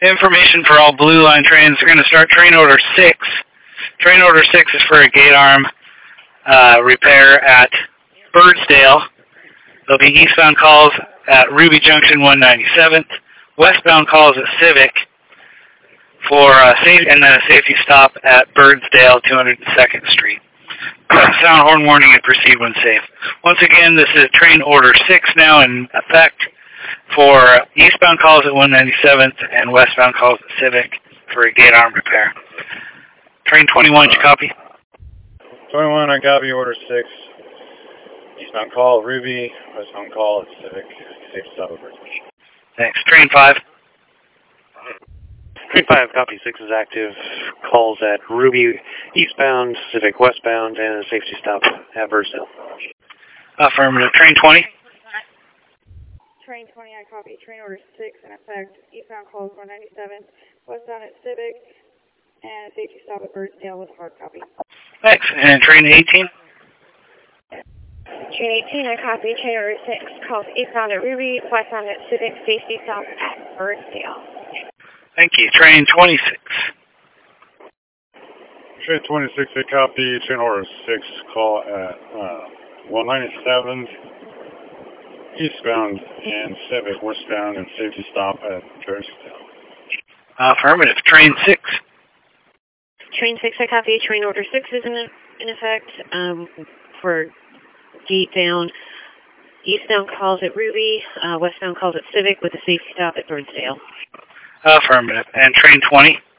Information for all Blue Line trains. We're going to start train order 6. Train order 6 is for a gate arm repair at Birdsdale. There'll be eastbound calls at Ruby Junction 197th, westbound calls at Civic for and then a safety stop at Birdsdale 202nd Street. Sound horn warning and proceed when safe. Once again, this is train order 6 now in effect for eastbound calls at 197th and westbound calls at Civic for a gate arm repair. Train 21, did you copy? 21, I copy order 6. Eastbound call at Ruby, westbound call at Civic, safe stop at Birdsdale. Thanks. Train 5. Train 5, copy 6 is active. Calls at Ruby eastbound, Civic westbound, and a safety stop at Birdsdale. Affirmative. Train 20. Train 20, I copy. Train order 6 in effect. Eastbound calls 197th, westbound at Civic, and a safety stop at Birdsdale with hard copy. Thanks. And train 18. Train 18, I copy. Train order 6 calls eastbound at Ruby, westbound at Civic, safety stop at Birdsdale. Thank you. Train 26. Train 26, I copy. Train order 6, call at 197th, eastbound and Civic, westbound, and safety stop at Birdsdale. Affirmative. Train 6. Train 6, I copy. Train order 6 is in effect for gate down. Eastbound calls at Ruby, westbound calls at Civic with a safety stop at Birdsdale. Affirmative. And train 20.